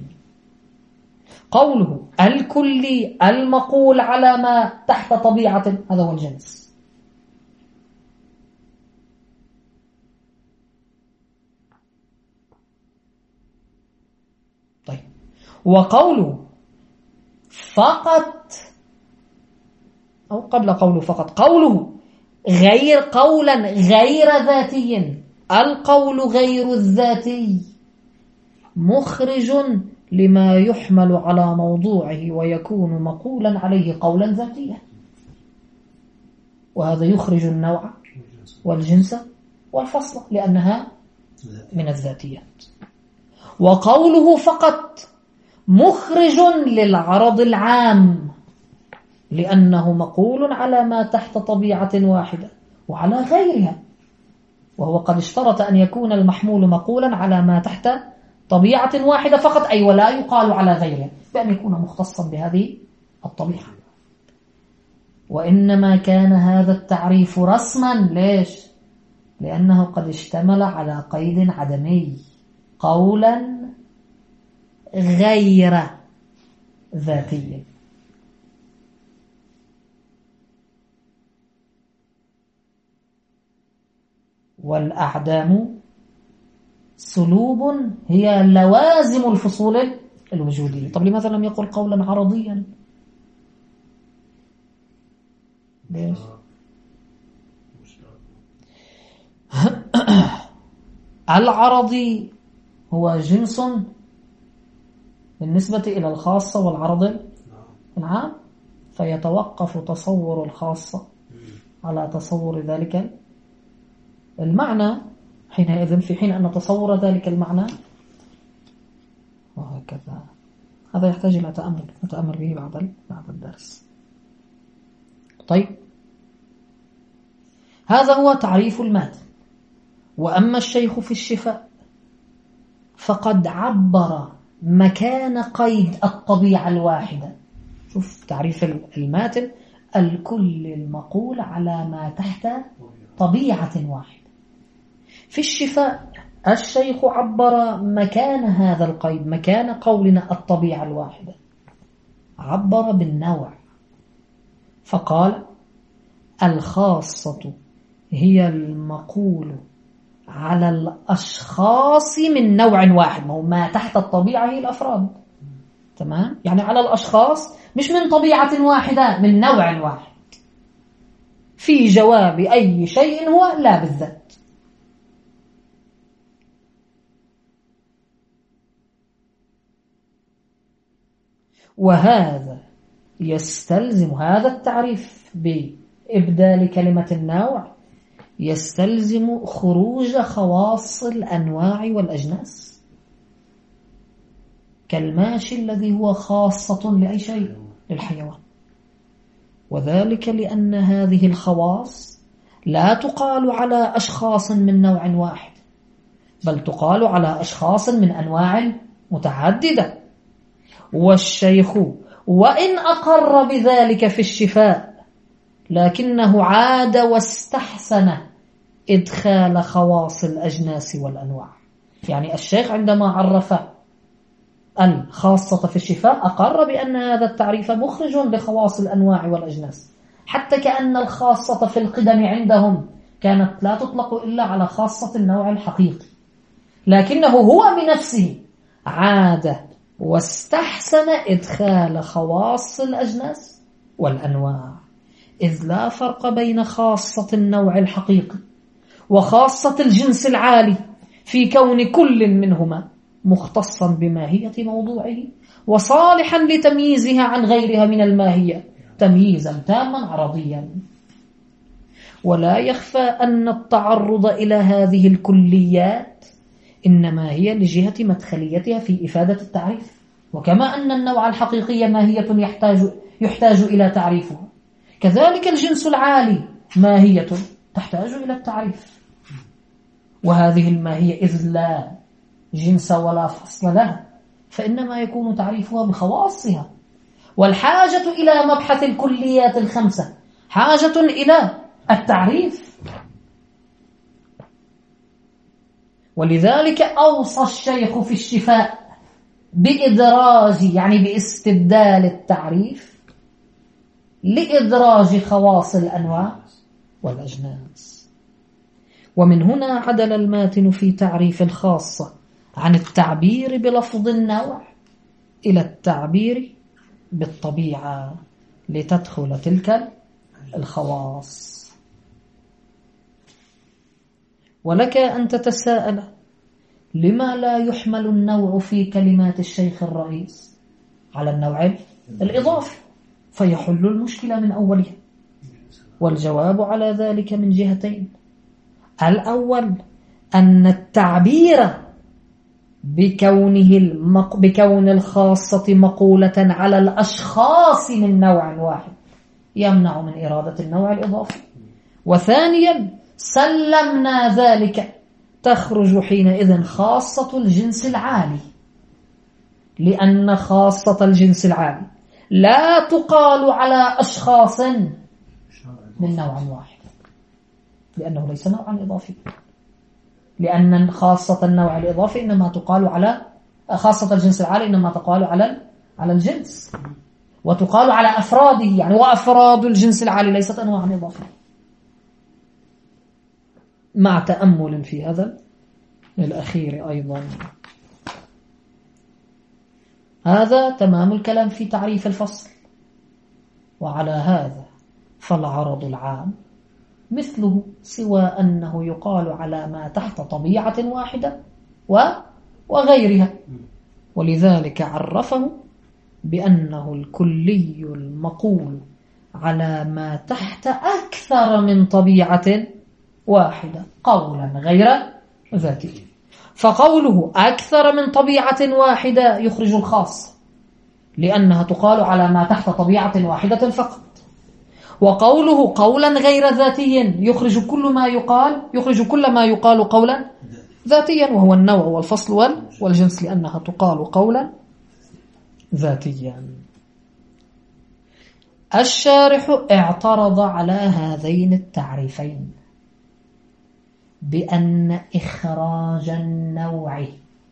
قوله الكلي المقول على ما تحت طبيعة، هذا هو الجنس. طيب، وقوله فقط، أو قبل قوله فقط، قوله غير قولا غير ذاتي، القول غير الذاتي مخرج لما يحمل على موضوعه ويكون مقولا عليه قولا ذاتيا، وهذا يخرج النوع والجنس والفصل لأنها من الذاتيات. وقوله فقط مخرج للعرض العام لأنه مقول على ما تحت طبيعة واحدة وعلى غيرها، وهو قد اشترط أن يكون المحمول مقولا على ما تحت طبيعة واحدة فقط، أي ولا يقال على غيرها، بأن يكون مختصا بهذه الطبيعة. وإنما كان هذا التعريف رسما، ليش؟ لأنه قد اشتمل على قيد عدمي، قولا غير ذاتي. والأعدام سلوب هي لوازم الفصول الوجودية. طب لماذا لم يقل قولا عرضيا؟ ليش؟ العرضي هو جنس بالنسبة إلى الخاصة والعرض العام، فيتوقف تصور الخاصة على تصور ذلك المعنى حينئذ، في حين أن نتصور ذلك المعنى، وهكذا. هذا يحتاج إلى تأمل، نتأمل به بعد الدرس. طيب، هذا هو تعريف الماتن. وأما الشيخ في الشفاء فقد عبر مكان قيد الطبيعة الواحدة. شوف تعريف الماتن: الكل المقول على ما تحت طبيعة واحدة. في الشفاء الشيخ عبر مكان هذا القيد، مكان قولنا الطبيعة الواحدة، عبر بالنوع، فقال الخاصة هي المقول على الأشخاص من نوع واحد. ما تحت الطبيعة هي الأفراد، تمام؟ يعني على الأشخاص مش من طبيعة واحدة، من نوع واحد، في جواب أي شيء هو لا بالذات. وهذا يستلزم، هذا التعريف بإبدال كلمة النوع يستلزم خروج خواص الأنواع والأجناس، كالماشي الذي هو خاصة لأي شيء، للحيوان. وذلك لأن هذه الخواص لا تقال على أشخاص من نوع واحد، بل تقال على أشخاص من أنواع متعددة. والشيخ وإن أقر بذلك في الشفاء لكنه عاد واستحسن إدخال خواص الأجناس والأنواع. يعني الشيخ عندما عرف الخاصة في الشفاء أقر بأن هذا التعريف مخرج لخواص الأنواع والأجناس، حتى كأن الخاصة في القدم عندهم كانت لا تطلق إلا على خاصة النوع الحقيقي، لكنه هو بنفسه عاد واستحسن إدخال خواص الأجناس والأنواع، إذ لا فرق بين خاصة النوع الحقيقي وخاصة الجنس العالي في كون كل منهما مختصا بماهية موضوعه وصالحا لتمييزها عن غيرها من الماهية تمييزا تاما عرضيا. ولا يخفى أن التعرض إلى هذه الكليات إنما هي لجهة مدخليتها في إفادة التعريف، وكما أن النوع الحقيقي ماهية يحتاج إلى تعريفها، كذلك الجنس العالي ماهية تحتاج إلى التعريف. وهذه الماهية إذ لا جنس ولا فصل لها فإنما يكون تعريفها بخواصها. والحاجة إلى مبحث الكليات الخمسة حاجة إلى التعريف، ولذلك أوصى الشيخ في الشفاء بإدراج، يعني باستبدال التعريف لإدراج خواص الأنواع والأجناس. ومن هنا عدل الماتن في تعريف الخاصة عن التعبير بلفظ النوع إلى التعبير بالطبيعة لتدخل تلك الخواص. ولك أن تتساءل لما لا يحمل النوع في كلمات الشيخ الرئيس على النوع الإضافي فيحل المشكلة من أولها. والجواب على ذلك من جهتين: الأول أن التعبير بكون الخاصة مقولة على الأشخاص من نوع واحد يمنع من إرادة النوع الإضافي. وثانيا سلمنا ذلك تخرج حينئذ خاصة الجنس العالي، لأن خاصة الجنس العالي لا تقال على أشخاص من نوع واحد لأنه ليس نوعا إضافيا، لأن خاصة النوع الإضافي إنما تقال على خاصة الجنس العالي إنما تقال على الجنس، وتقال على أفراده، يعني وأفراد الجنس العالي ليست أنواعا إضافية. مع تأمل في هذا الأخير أيضا. هذا تمام الكلام في تعريف الفصل. وعلى هذا فالعرض العام مثله، سوى أنه يقال على ما تحت طبيعة واحدة وغيرها، ولذلك عرفه بأنه الكلي المقول على ما تحت أكثر من طبيعة واحدة قولا غير ذاتي. فقوله أكثر من طبيعة واحدة يخرج الخاص لأنها تقال على ما تحت طبيعة واحدة فقط. وقوله قولا غير ذاتي يخرج كل ما يقال قولا ذاتيا، وهو النوع والفصل والجنس، لأنها تقال قولا ذاتيا. الشارح اعترض على هذين التعريفين بأن إخراج النوع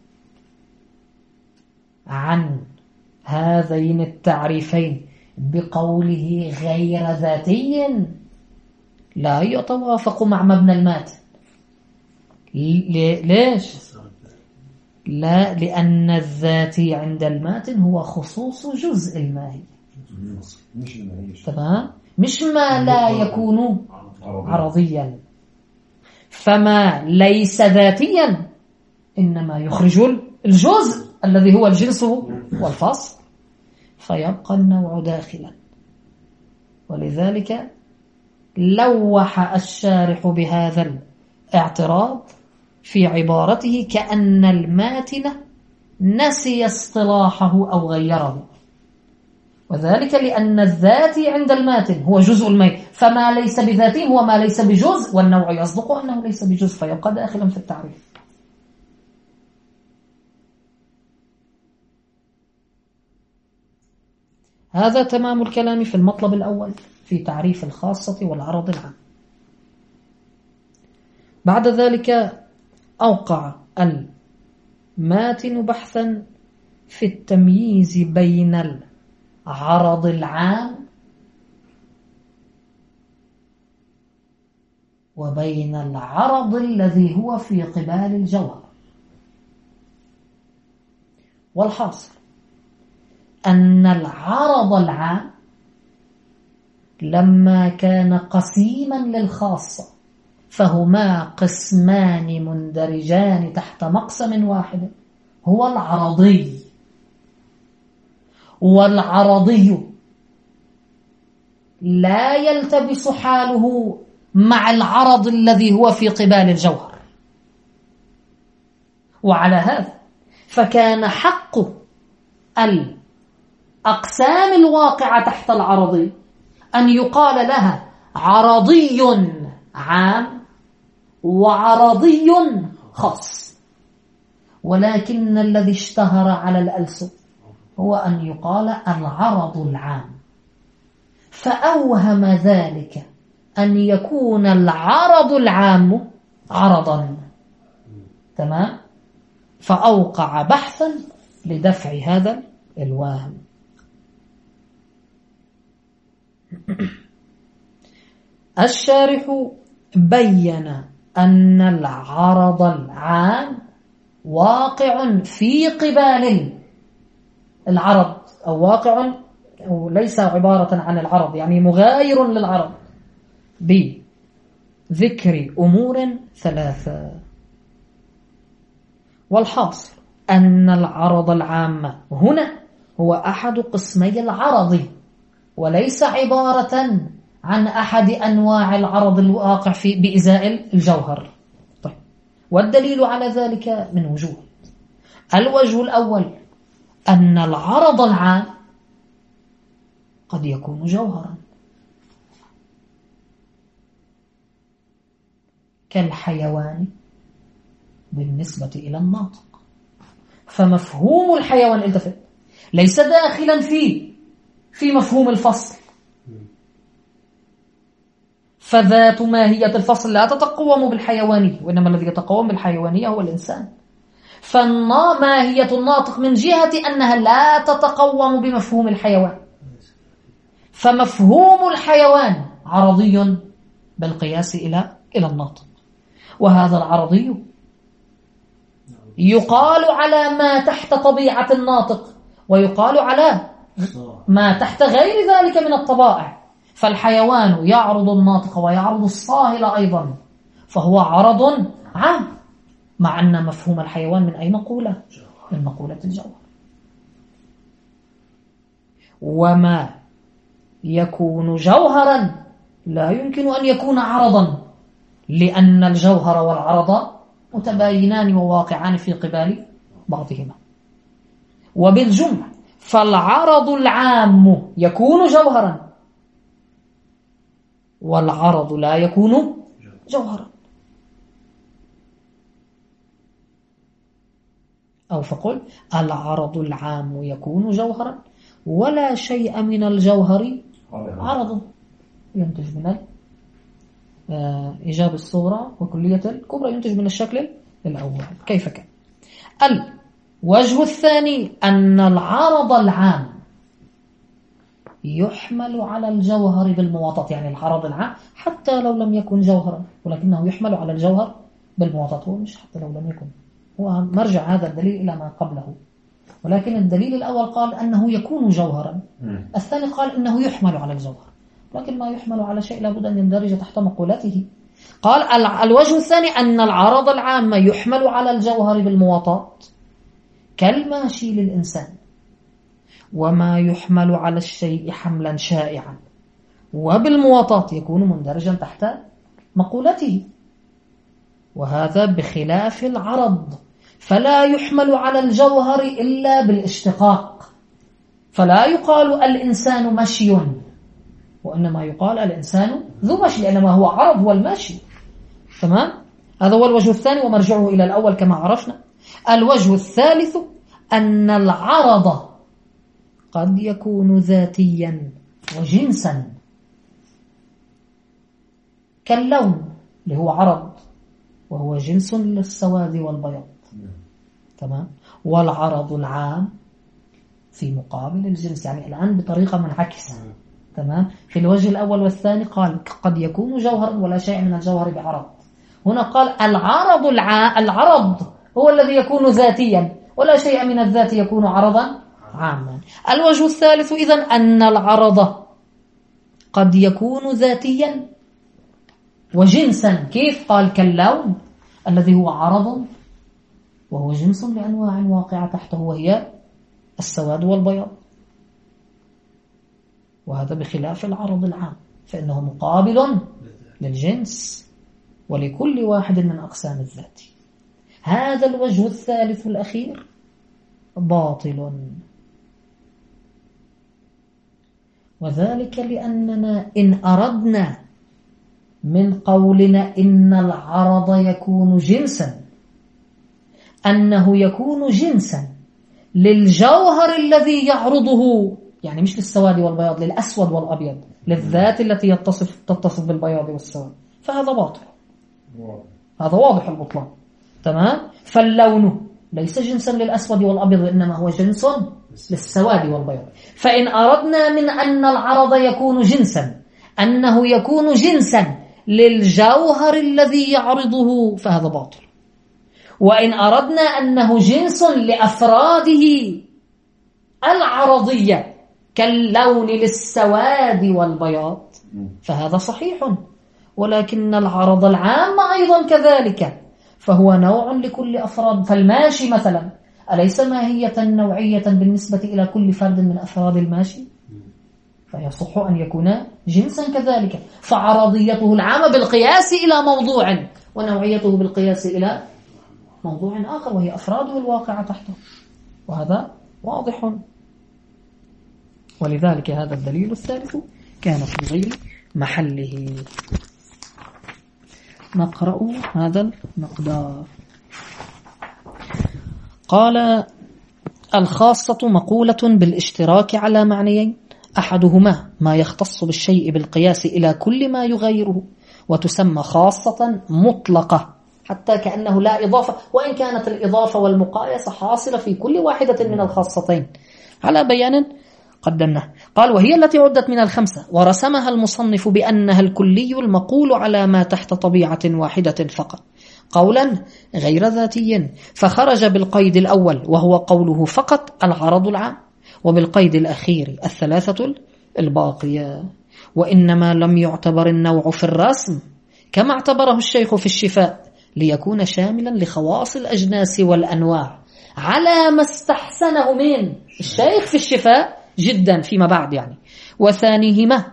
عن هذين التعريفين بقوله غير ذاتي لا يتوافق مع مبنى الماتن. ليش؟ لا، لأن الذاتي عند الماتن هو خصوص جزء الماهي، تمام؟ مش ما لا يكون عرضيا. فما ليس ذاتيا إنما يخرج الجزء الذي هو الجنس والفصل، فيبقى النوع داخلا. ولذلك لوح الشارح بهذا الاعتراض في عبارته كأن الماتن نسي اصطلاحه أو غيره. وذلك لأن الذاتي عند الماتن هو جزء الميت، فما ليس بذاتي هو ما ليس بجزء، والنوع يصدق أنه ليس بجزء فيبقى داخلا في التعريف. هذا تمام الكلام في المطلب الأول في تعريف الخاصة والعرض العام. بعد ذلك أوقع الماتن بحثا في التمييز بين العرض العام وبين العرض الذي هو في قبال الجوهر. والحاصل أن العرض العام لما كان قسيما للخاصة فهما قسمان مندرجان تحت مقسم واحد هو العرضي، والعرضي لا يلتبس حاله مع العرض الذي هو في قبال الجوهر. وعلى هذا فكان حق الأقسام الواقعة تحت العرضي أن يقال لها عرضي عام وعرضي خاص، ولكن الذي اشتهر على الألسن هو أن يقال العرض العام، فأوهم ذلك أن يكون العرض العام عرضا. تمام؟ فأوقع بحثا لدفع هذا الوهم. الشارح بين أن العرض العام واقع في قبال العرض، أو واقع أو ليس عبارة عن العرض، يعني مغاير للعرض بذكر أمور ثلاثة. والحاصل أن العرض العام هنا هو أحد قسمي العرض، وليس عبارة عن أحد أنواع العرض الواقع في بإزاء الجوهر. طيب، والدليل على ذلك من وجوه. الوجه الأول أن العرض العام قد يكون جوهرا، كالحيوان بالنسبة إلى الناطق، فمفهوم الحيوان التفت ليس داخلا في مفهوم الفصل، فذات ماهية الفصل لا تتقوم بالحيوانية، وإنما الذي يتقوم بالحيوانية هو الإنسان. فماهية الناطق من جهة أنها لا تتقوم بمفهوم الحيوان، فمفهوم الحيوان عرضي بالقياس إلى الناطق، وهذا العرضي يقال على ما تحت طبيعة الناطق، ويقال على ما تحت غير ذلك من الطبائع. فالحيوان يعرض الناطق ويعرض الصاهل أيضا، فهو عرض عام، مع أن مفهوم الحيوان من أي مقولة؟ من مقولة الجوهر. وما يكون جوهرا لا يمكن أن يكون عرضا، لأن الجوهر والعرض متباينان وواقعان في قبال بعضهما. وبالجملة فالعرض العام يكون جوهرا، والعرض لا يكون جوهرا. أو فقل العرض العام يكون جوهرا، ولا شيء من الجوهر عرض، ينتج من إيجاب الصورة وكلية الكبرى، ينتج من الشكل الأول. كيف كان؟ الوجه الثاني أن العرض العام يحمل على الجوهر بالمواطات، يعني العرض العام حتى لو لم يكن جوهرا ولكنه يحمل على الجوهر بالمواطات. هو مش حتى لو لم يكن، هو مرجع هذا الدليل إلى ما قبله، ولكن الدليل الأول قال أنه يكون جوهرا، الثاني قال أنه يحمل على الجوهر، لكن ما يحمل على شيء لابد أن يندرج تحت مقولته. قال الوجه الثاني أن العرض العام يحمل على الجوهر بالمواطات، كالماشي للإنسان، وما يحمل على الشيء حملا شائعا وبالمواطات يكون مندرجا تحت مقولته، وهذا بخلاف العرض، فلا يحمل على الجوهر إلا بالاشتقاق، فلا يقال الإنسان مشي، وإنما يقال الإنسان ذو مشي، لأنما هو عرض هو المشي. تمام؟ هذا هو الوجه الثاني ومرجعه إلى الأول كما عرفنا. الوجه الثالث أن العرض قد يكون ذاتيا وجنسا، كاللون اللي هو عرض وهو جنس للسواد والبياض. تمام؟ والعرض العام في مقابل الجنس، يعني الآن بطريقة منعكسة. تمام؟ في الوجه الأول والثاني قال قد يكون جوهرا ولا شيء من الجوهر بعرض. هنا قال العرض هو الذي يكون ذاتيا ولا شيء من الذات يكون عرضا عاما. الوجه الثالث إذن أن العرض قد يكون ذاتيا وجنسا. كيف؟ قال كاللون الذي هو عرض وهو جنس لأنواع واقعة تحته وهي السواد والبياض، وهذا بخلاف العرض العام فإنه مقابل للجنس ولكل واحد من أقسام الذات. هذا الوجه الثالث الأخير باطل، وذلك لأننا إن أردنا من قولنا إن العرض يكون جنسا أنه يكون جنسا للجوهر الذي يعرضه، يعني مش للسواد والبياض، للأسود والأبيض، للذات التي تتصف بالبياض والسواد، فهذا باطل. هذا واضح البطلان. تمام؟ فاللون ليس جنسا للأسود والأبيض، إنما هو جنس للسواد والبياض. فإن أردنا من أن العرض يكون جنسا أنه يكون جنسا للجوهر الذي يعرضه فهذا باطل. وإن أردنا أنه جنس لأفراده العرضية كاللون للسواد والبياض فهذا صحيح. ولكن العرض العام أيضا كذلك، فهو نوع لكل أفراد. فالماشي مثلا أليس ماهية نوعية بالنسبة إلى كل فرد من أفراد الماشي؟ فيصح أن يكون جنسا كذلك. فعرضيته العامة بالقياس إلى موضوع ونوعيته بالقياس إلى موضوع آخر وهي أفراده الواقعة تحته، وهذا واضح. ولذلك هذا الدليل الثالث كان في غير محله. نقرأ هذا المقدار. قال الخاصة مقولة بالاشتراك على معنيين، أحدهما ما يختص بالشيء بالقياس إلى كل ما يغيره، وتسمى خاصة مطلقة حتى كأنه لا إضافة، وإن كانت الإضافة والمقايسة حاصلة في كل واحدة من الخاصتين على بيان قدمناه. قال وهي التي عدت من الخمسة، ورسمها المصنف بأنها الكلي المقول على ما تحت طبيعة واحدة فقط قولا غير ذاتي، فخرج بالقيد الأول وهو قوله فقط العرض العام، وبالقيد الأخير الثلاثة الباقية. وإنما لم يعتبر النوع في الرسم كما اعتبره الشيخ في الشفاء ليكون شاملا لخواص الأجناس والأنواع على ما استحسنه من الشيخ في الشفاء جدا فيما بعد يعني. وثانيهما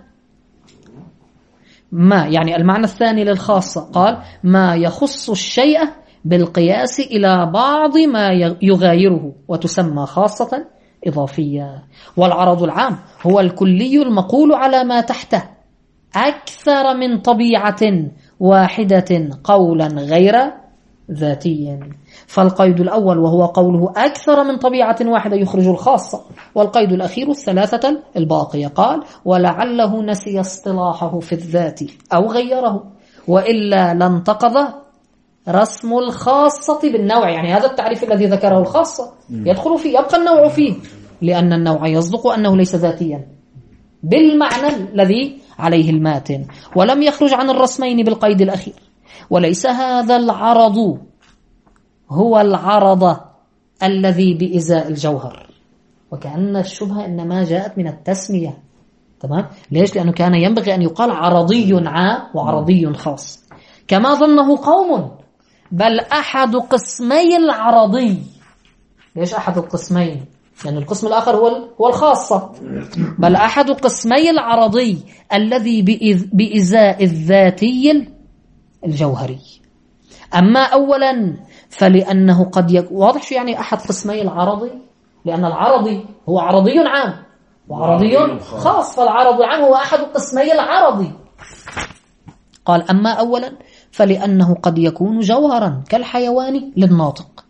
ما يعني المعنى الثاني للخاصة قال ما يخص الشيء بالقياس إلى بعض ما يغايره، وتسمى خاصة إضافية. والعرض العام هو الكلي المقول على ما تحته أكثر من طبيعة واحدة قولا غير ذاتي. فالقيد الأول وهو قوله أكثر من طبيعة واحدة يخرج الخاصة، والقيد الأخير الثلاثة الباقية. قال ولعله نسي اصطلاحه في الذات أو غيره، وإلا لانتقض رسم الخاصة بالنوع. يعني هذا التعريف الذي ذكره الخاصة يدخل فيه، يبقى النوع فيه، لأن النوع يصدق أنه ليس ذاتيا بالمعنى الذي عليه الماتن، ولم يخرج عن الرسمين بالقيد الأخير. وليس هذا العرض هو العرض الذي بإزاء الجوهر، وكأن الشبهة إنما جاءت من التسمية. تمام؟ ليش؟ لأنه كان ينبغي أن يقال عرضي عام وعرضي خاص كما ظنه قوم، بل أحد قسمي العرضي. ليش أحد القسمين؟ لأن القسم الآخر هو الخاصة. بل أحد قسمي العرضي الذي بإزاء الذاتي الجوهري. أما أولا فلأنه قد واضح شو يعني أحد قسمي العرضي، لأن العرضي هو عرضي عام وعرضي خاص، فالعرض عنه هو أحد قسمي العرض. قال أما أولا فلأنه قد يكون جوهرا كالحيوان للناطق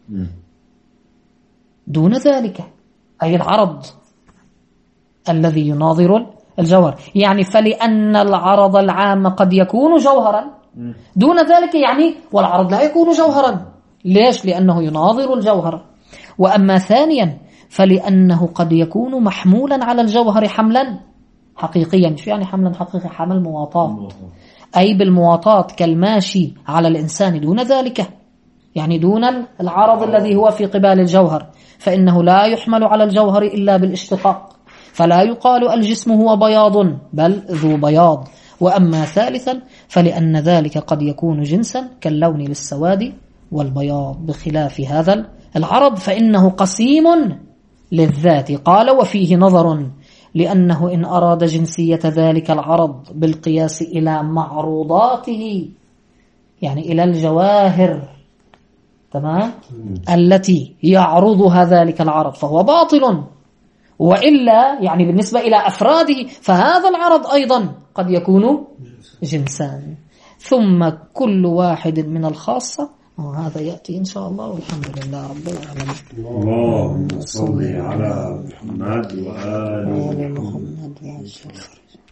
دون ذلك، أي العرض الذي يناظر الجوهر، يعني فلأن العرض العام قد يكون جوهرا دون ذلك، يعني والعرض لا يكون جوهرا. ليش؟ لأنه يناظر الجوهر. وأما ثانيا فلأنه قد يكون محمولا على الجوهر حملا حقيقيا. شو يعني حملا حقيقي؟ حمل مواطاة، أي بالمواطاة كالماشي على الإنسان دون ذلك، يعني دون العرض الذي هو في قبال الجوهر، فإنه لا يحمل على الجوهر إلا بالاشتقاق، فلا يقال الجسم هو بياض بل ذو بياض. وأما ثالثا فلأن ذلك قد يكون جنسا كاللون للسواد والبياض، بخلاف هذا العرض فإنه قسيم للذات. قال وفيه نظر، لأنه إن أراد جنسية ذلك العرض بالقياس إلى معروضاته، يعني إلى الجواهر، تمام، التي يعرضها ذلك العرض، فهو باطل. وإلا يعني بالنسبة إلى أفراده فهذا العرض أيضا قد يكون جنسان. ثم كل واحد من الخاصة، وهذا يأتي إن شاء الله، والحمد لله رب العالمين. اللهم صل على محمد وآل محمد.